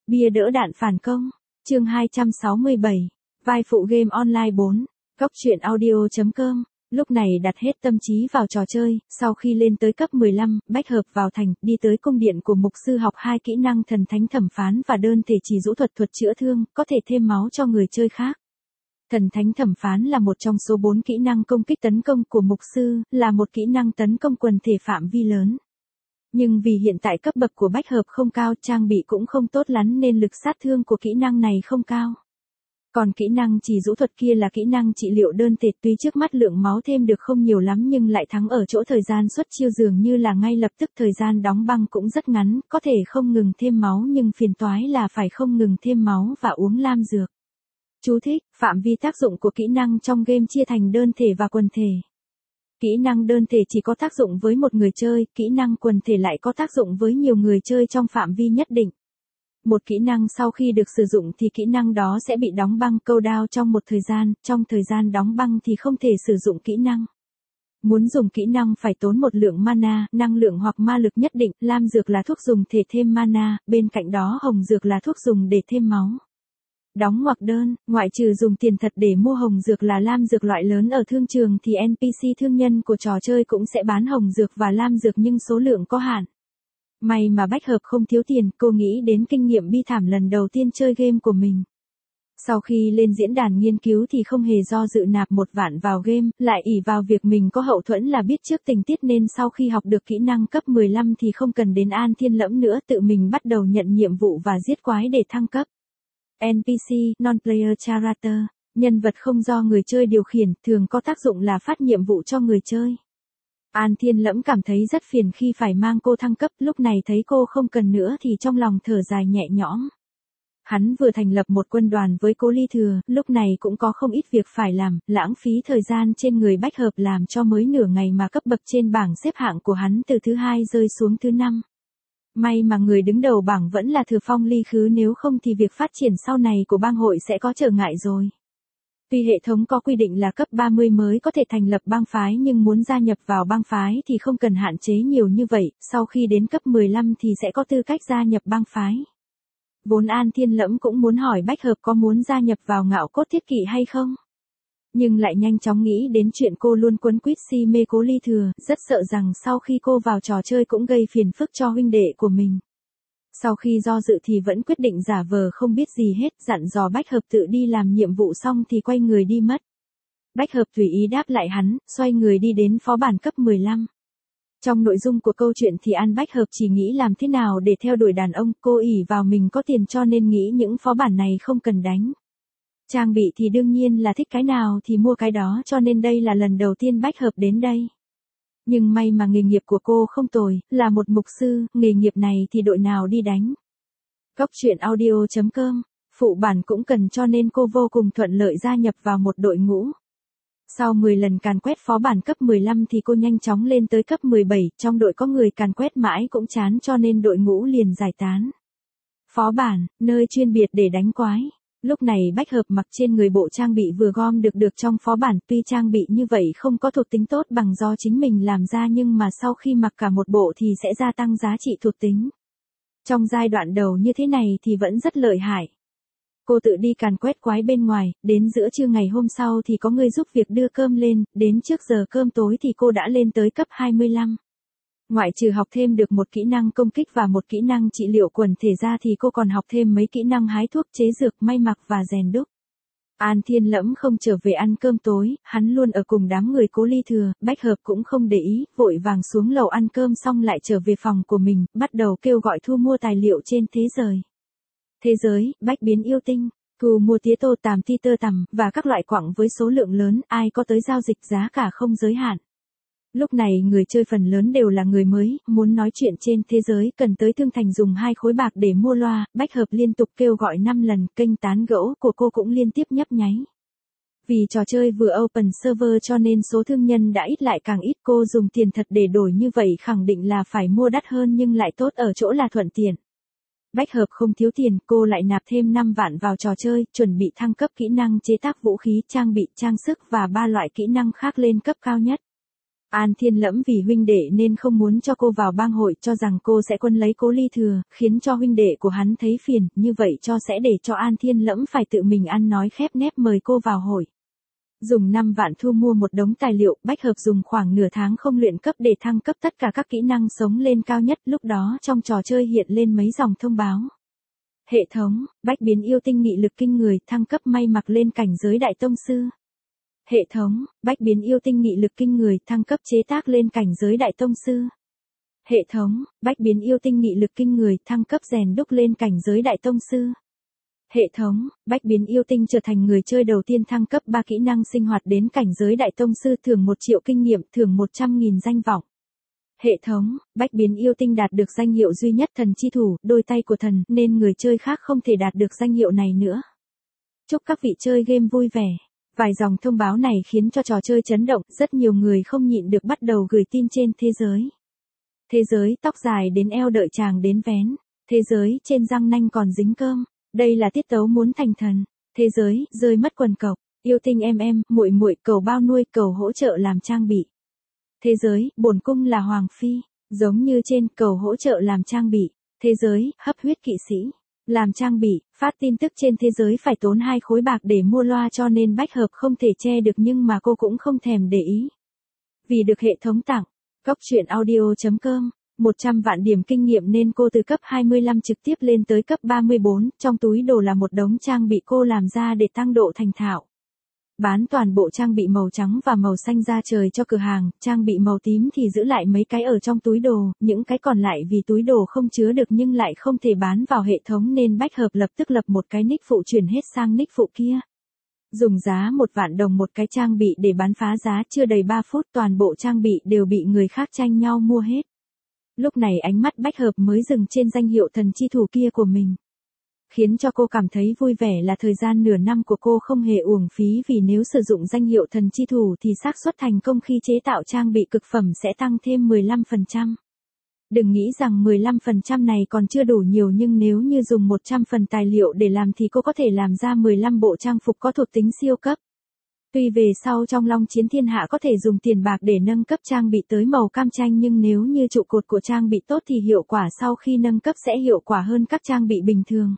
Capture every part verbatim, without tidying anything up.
Bia đỡ đạn phản công. Chương hai trăm sáu mươi bảy. Vai phụ game online bốn. Góc truyện audio chấm com. Lúc này đặt hết tâm trí vào trò chơi, sau khi lên tới cấp mười lăm, bách hợp vào thành, đi tới cung điện của mục sư học hai kỹ năng thần thánh thẩm phán và đơn thể chỉ rũ thuật thuật chữa thương, có thể thêm máu cho người chơi khác. Thần thánh thẩm phán là một trong số bốn kỹ năng công kích tấn công của mục sư, là một kỹ năng tấn công quần thể phạm vi lớn. Nhưng vì hiện tại cấp bậc của bách hợp không cao, trang bị cũng không tốt lắm nên lực sát thương của kỹ năng này không cao. Còn kỹ năng chỉ rũ thuật kia là kỹ năng trị liệu đơn thể, tuy trước mắt lượng máu thêm được không nhiều lắm nhưng lại thắng ở chỗ thời gian xuất chiêu dường như là ngay lập tức, thời gian đóng băng cũng rất ngắn, có thể không ngừng thêm máu nhưng phiền toái là phải không ngừng thêm máu và uống lam dược. Chú thích, phạm vi tác dụng của kỹ năng trong game chia thành đơn thể và quần thể. Kỹ năng đơn thể chỉ có tác dụng với một người chơi, kỹ năng quần thể lại có tác dụng với nhiều người chơi trong phạm vi nhất định. Một kỹ năng sau khi được sử dụng thì kỹ năng đó sẽ bị đóng băng cooldown trong một thời gian, trong thời gian đóng băng thì không thể sử dụng kỹ năng. Muốn dùng kỹ năng phải tốn một lượng mana, năng lượng hoặc ma lực nhất định, lam dược là thuốc dùng thể thêm mana, bên cạnh đó hồng dược là thuốc dùng để thêm máu. Đóng ngoặc đơn, ngoại trừ dùng tiền thật để mua hồng dược là lam dược loại lớn ở thương trường thì en pê xê thương nhân của trò chơi cũng sẽ bán hồng dược và lam dược nhưng số lượng có hạn. May mà bách hợp không thiếu tiền, cô nghĩ đến kinh nghiệm bi thảm lần đầu tiên chơi game của mình. Sau khi lên diễn đàn nghiên cứu thì không hề do dự nạp một vạn vào game, lại ỷ vào việc mình có hậu thuẫn là biết trước tình tiết nên sau khi học được kỹ năng cấp mười lăm thì không cần đến An Thiên Lẫm nữa, tự mình bắt đầu nhận nhiệm vụ và giết quái để thăng cấp. en pê xê, Non-Player Character, nhân vật không do người chơi điều khiển, thường có tác dụng là phát nhiệm vụ cho người chơi. An Thiên Lẫm cảm thấy rất phiền khi phải mang cô thăng cấp, lúc này thấy cô không cần nữa thì trong lòng thở dài nhẹ nhõm. Hắn vừa thành lập một quân đoàn với Cố Ly Thừa, lúc này cũng có không ít việc phải làm, lãng phí thời gian trên người bách hợp làm cho mới nửa ngày mà cấp bậc trên bảng xếp hạng của hắn từ thứ hai rơi xuống thứ năm. May mà người đứng đầu bảng vẫn là Thừa Phong Ly Khứ, nếu không thì việc phát triển sau này của bang hội sẽ có trở ngại rồi. Tuy hệ thống có quy định là cấp ba mươi mới có thể thành lập bang phái nhưng muốn gia nhập vào bang phái thì không cần hạn chế nhiều như vậy, sau khi đến cấp mười lăm thì sẽ có tư cách gia nhập bang phái. Vốn An Thiên Lẫm cũng muốn hỏi bách hợp có muốn gia nhập vào Ngạo Cốt Thiết Kỵ hay không. Nhưng lại nhanh chóng nghĩ đến chuyện cô luôn quấn quýt si mê Cố Ly Thừa, rất sợ rằng sau khi cô vào trò chơi cũng gây phiền phức cho huynh đệ của mình. Sau khi do dự thì vẫn quyết định giả vờ không biết gì hết, dặn dò bách hợp tự đi làm nhiệm vụ xong thì quay người đi mất. Bách hợp tùy ý đáp lại hắn, xoay người đi đến phó bản cấp mười lăm. Trong nội dung của câu chuyện thì An Bách Hợp chỉ nghĩ làm thế nào để theo đuổi đàn ông, cô ỷ vào mình có tiền cho nên nghĩ những phó bản này không cần đánh. Trang bị thì đương nhiên là thích cái nào thì mua cái đó, cho nên đây là lần đầu tiên Bách Hợp đến đây. Nhưng may mà nghề nghiệp của cô không tồi, là một mục sư, nghề nghiệp này thì đội nào đi đánh. Góc truyện audio chấm com, phụ bản cũng cần cho nên cô vô cùng thuận lợi gia nhập vào một đội ngũ. Sau mười lần càn quét phó bản cấp mười lăm thì cô nhanh chóng lên tới cấp mười bảy, trong đội có người càn quét mãi cũng chán cho nên đội ngũ liền giải tán. Phó bản, nơi chuyên biệt để đánh quái. Lúc này bách hợp mặc trên người bộ trang bị vừa gom được được trong phó bản, tuy trang bị như vậy không có thuộc tính tốt bằng do chính mình làm ra nhưng mà sau khi mặc cả một bộ thì sẽ gia tăng giá trị thuộc tính. Trong giai đoạn đầu như thế này thì vẫn rất lợi hại. Cô tự đi càn quét quái bên ngoài, đến giữa trưa ngày hôm sau thì có người giúp việc đưa cơm lên, đến trước giờ cơm tối thì cô đã lên tới cấp hai mươi lăm. Ngoại trừ học thêm được một kỹ năng công kích và một kỹ năng trị liệu quần thể ra thì cô còn học thêm mấy kỹ năng hái thuốc, chế dược, may mặc và rèn đúc. An Thiên Lẫm không trở về ăn cơm tối, hắn luôn ở cùng đám người Cố Ly Thừa, bách hợp cũng không để ý, vội vàng xuống lầu ăn cơm xong lại trở về phòng của mình, bắt đầu kêu gọi thu mua tài liệu trên thế giới. Thế giới, bách biến yêu tinh, thu mua tía tô tàm ti tơ tằm, và các loại quặng với số lượng lớn, ai có tới giao dịch giá cả không giới hạn. Lúc này người chơi phần lớn đều là người mới, muốn nói chuyện trên thế giới cần tới Thương Thành dùng hai khối bạc để mua loa, bách hợp liên tục kêu gọi năm lần, kênh tán gẫu của cô cũng liên tiếp nhấp nháy. Vì trò chơi vừa open server cho nên số thương nhân đã ít lại càng ít, cô dùng tiền thật để đổi như vậy khẳng định là phải mua đắt hơn nhưng lại tốt ở chỗ là thuận tiện. Bách hợp không thiếu tiền, cô lại nạp thêm năm vạn vào trò chơi, chuẩn bị thăng cấp kỹ năng chế tác vũ khí, trang bị, trang sức và ba loại kỹ năng khác lên cấp cao nhất. An Thiên Lẫm vì huynh đệ nên không muốn cho cô vào bang hội, cho rằng cô sẽ quân lấy Cố Ly Thừa, khiến cho huynh đệ của hắn thấy phiền, như vậy cho sẽ để cho An Thiên Lẫm phải tự mình ăn nói khép nép mời cô vào hội. Dùng năm vạn thu mua một đống tài liệu, Bách Hợp dùng khoảng nửa tháng không luyện cấp để thăng cấp tất cả các kỹ năng sống lên cao nhất, lúc đó trong trò chơi hiện lên mấy dòng thông báo. Hệ thống, Bách biến yêu tinh nghị lực kinh người, thăng cấp may mặc lên cảnh giới đại tông sư. Hệ thống, Bách biến yêu tinh nghị lực kinh người, thăng cấp chế tác lên cảnh giới đại tông sư. Hệ thống, Bách biến yêu tinh nghị lực kinh người, thăng cấp rèn đúc lên cảnh giới đại tông sư. Hệ thống, Bách biến yêu tinh trở thành người chơi đầu tiên thăng cấp ba kỹ năng sinh hoạt đến cảnh giới đại tông sư, thưởng một triệu kinh nghiệm, thưởng một trăm nghìn danh vọng. Hệ thống, Bách biến yêu tinh đạt được danh hiệu duy nhất thần chi thủ, đôi tay của thần, nên người chơi khác không thể đạt được danh hiệu này nữa. Chúc các vị chơi game vui vẻ. Vài dòng thông báo này khiến cho trò chơi chấn động, rất nhiều người không nhịn được bắt đầu gửi tin trên thế giới. Thế giới, tóc dài đến eo đợi chàng đến vén. Thế giới, trên răng nanh còn dính cơm. Đây là tiết tấu muốn thành thần. Thế giới, rơi mất quần cộc. Yêu tinh em em, muội muội, cầu bao nuôi, cầu hỗ trợ làm trang bị. Thế giới, bổn cung là hoàng phi, giống như trên, cầu hỗ trợ làm trang bị. Thế giới, hấp huyết kỵ sĩ, làm trang bị, phát tin tức trên thế giới phải tốn hai khối bạc để mua loa, cho nên Bách Hợp không thể che được, nhưng mà cô cũng không thèm để ý. Vì được hệ thống tặng, cóc truyện audio chấm com, một trăm vạn điểm kinh nghiệm nên cô từ cấp hai mươi lăm trực tiếp lên tới cấp ba mươi bốn, trong túi đồ là một đống trang bị cô làm ra để tăng độ thành thạo. Bán toàn bộ trang bị màu trắng và màu xanh ra trời cho cửa hàng, trang bị màu tím thì giữ lại mấy cái ở trong túi đồ, những cái còn lại vì túi đồ không chứa được nhưng lại không thể bán vào hệ thống nên Bách Hợp lập tức lập một cái nick phụ chuyển hết sang nick phụ kia. Dùng giá một vạn đồng một cái trang bị để bán phá giá, chưa đầy ba phút toàn bộ trang bị đều bị người khác tranh nhau mua hết. Lúc này ánh mắt Bách Hợp mới dừng trên danh hiệu thần chi thủ kia của mình. Khiến cho cô cảm thấy vui vẻ là thời gian nửa năm của cô không hề uổng phí, vì nếu sử dụng danh hiệu thần chi thủ thì xác suất thành công khi chế tạo trang bị cực phẩm sẽ tăng thêm mười lăm phần trăm. Đừng nghĩ rằng mười lăm phần trăm này còn chưa đủ nhiều, nhưng nếu như dùng một trăm phần tài liệu để làm thì cô có thể làm ra mười lăm bộ trang phục có thuộc tính siêu cấp. Tuy về sau trong Long Chiến Thiên Hạ có thể dùng tiền bạc để nâng cấp trang bị tới màu cam chanh, nhưng nếu như trụ cột của trang bị tốt thì hiệu quả sau khi nâng cấp sẽ hiệu quả hơn các trang bị bình thường.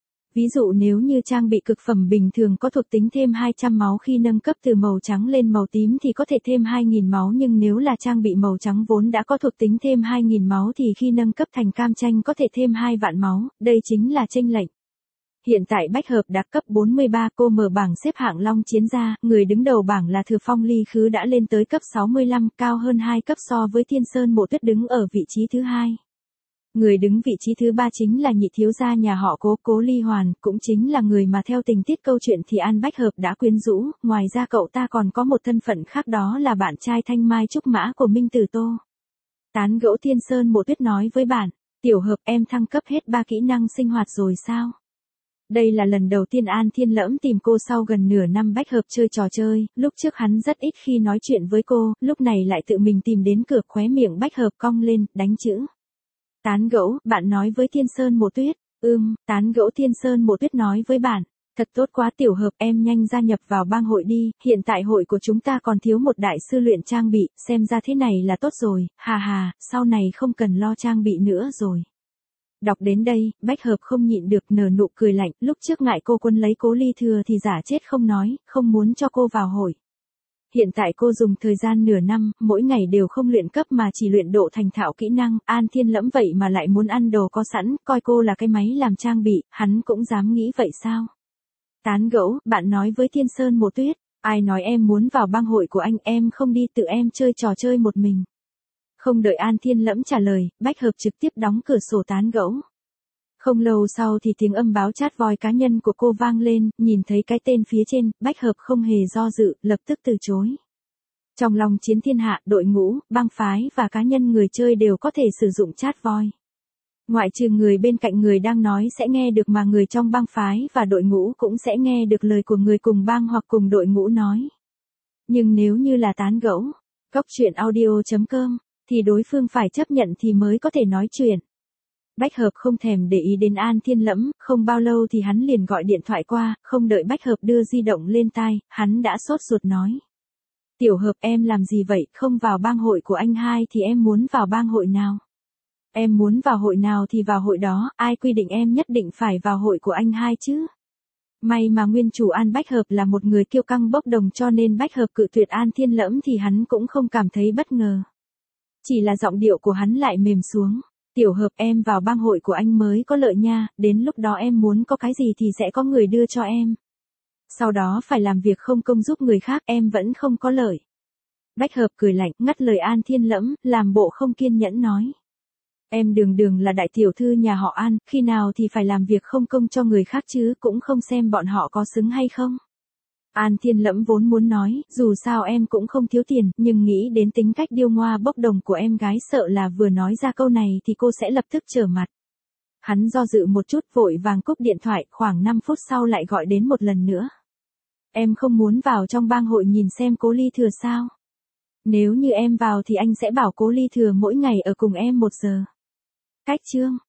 Ví dụ nếu như trang bị cực phẩm bình thường có thuộc tính thêm hai trăm máu, khi nâng cấp từ màu trắng lên màu tím thì có thể thêm hai nghìn máu, nhưng nếu là trang bị màu trắng vốn đã có thuộc tính thêm hai nghìn máu thì khi nâng cấp thành cam chanh có thể thêm hai vạn máu, đây chính là chênh lệch. Hiện tại Bách Hợp đã cấp bốn mươi ba, cô mở bảng xếp hạng Long Chiến ra, người đứng đầu bảng là Thừa Phong Ly Khứ đã lên tới cấp sáu mươi lăm, cao hơn hai cấp so với Thiên Sơn Mộ Tuyết đứng ở vị trí thứ hai. Người đứng vị trí thứ ba chính là nhị thiếu gia nhà họ Cố, Cố Ly Hoàn, cũng chính là người mà theo tình tiết câu chuyện thì An Bách Hợp đã quyến rũ, ngoài ra cậu ta còn có một thân phận khác, đó là bạn trai thanh mai trúc mã của Minh Tử Tô. Tán gẫu Thiên Sơn Mộ Tuyết nói với bạn, Tiểu Hợp, em thăng cấp hết ba kỹ năng sinh hoạt rồi sao? Đây là lần đầu tiên An Thiên Lẫm tìm cô sau gần nửa năm Bách Hợp chơi trò chơi, lúc trước hắn rất ít khi nói chuyện với cô, lúc này lại tự mình tìm đến cửa, khóe miệng Bách Hợp cong lên, đánh chữ. Tán gẫu, bạn nói với Thiên Sơn Mộ Tuyết, ưm, tán gẫu Thiên Sơn Mộ Tuyết nói với bạn, thật tốt quá Tiểu Hợp, em nhanh gia nhập vào bang hội đi, hiện tại hội của chúng ta còn thiếu một đại sư luyện trang bị, xem ra thế này là tốt rồi, hà hà, sau này không cần lo trang bị nữa rồi. Đọc đến đây, Bách Hợp không nhịn được nở nụ cười lạnh, lúc trước ngại cô quân lấy Cố Ly Thừa thì giả chết không nói, không muốn cho cô vào hội. Hiện tại cô dùng thời gian nửa năm, mỗi ngày đều không luyện cấp mà chỉ luyện độ thành thạo kỹ năng, An Thiên Lẫm vậy mà lại muốn ăn đồ có sẵn, coi cô là cái máy làm trang bị, hắn cũng dám nghĩ vậy sao? Tán gẫu, bạn nói với Thiên Sơn Mộ Tuyết, ai nói em muốn vào bang hội của anh, em không đi, tự em chơi trò chơi một mình. Không đợi An Thiên Lẫm trả lời, Bách Hợp trực tiếp đóng cửa sổ tán gẫu. Không lâu sau thì tiếng âm báo chat voi cá nhân của cô vang lên, nhìn thấy cái tên phía trên, Bách Hợp không hề do dự, lập tức từ chối. Trong Long Chiến Thiên Hạ, đội ngũ, bang phái và cá nhân người chơi đều có thể sử dụng chat voi. Ngoại trừ người bên cạnh người đang nói sẽ nghe được, mà người trong bang phái và đội ngũ cũng sẽ nghe được lời của người cùng bang hoặc cùng đội ngũ nói. Nhưng nếu như là tán gẫu, cóc truyện audio chấm com, thì đối phương phải chấp nhận thì mới có thể nói chuyện. Bách Hợp không thèm để ý đến An Thiên Lẫm, không bao lâu thì hắn liền gọi điện thoại qua, không đợi Bách Hợp đưa di động lên tai, hắn đã sốt ruột nói. Tiểu Hợp em làm gì vậy, không vào bang hội của anh hai thì em muốn vào bang hội nào? Em muốn vào hội nào thì vào hội đó, ai quy định em nhất định phải vào hội của anh hai chứ? May mà nguyên chủ An Bách Hợp là một người kiêu căng bốc đồng cho nên Bách Hợp cự tuyệt An Thiên Lẫm thì hắn cũng không cảm thấy bất ngờ. Chỉ là giọng điệu của hắn lại mềm xuống. Tiểu Hợp em vào bang hội của anh mới có lợi nha, đến lúc đó em muốn có cái gì thì sẽ có người đưa cho em. Sau đó phải làm việc không công giúp người khác em vẫn không có lợi. Bách Hợp cười lạnh ngắt lời An Thiên Lẫm, làm bộ không kiên nhẫn nói. Em đường đường là đại tiểu thư nhà họ An, khi nào thì phải làm việc không công cho người khác chứ, cũng không xem bọn họ có xứng hay không. An Thiên Lẫm vốn muốn nói, dù sao em cũng không thiếu tiền, nhưng nghĩ đến tính cách điêu ngoa bốc đồng của em gái sợ là vừa nói ra câu này thì cô sẽ lập tức trở mặt. Hắn do dự một chút vội vàng cúp điện thoại, khoảng năm phút sau lại gọi đến một lần nữa. Em không muốn vào trong bang hội nhìn xem Cố Ly Thừa sao? Nếu như em vào thì anh sẽ bảo Cố Ly Thừa mỗi ngày ở cùng em một giờ. Cách chương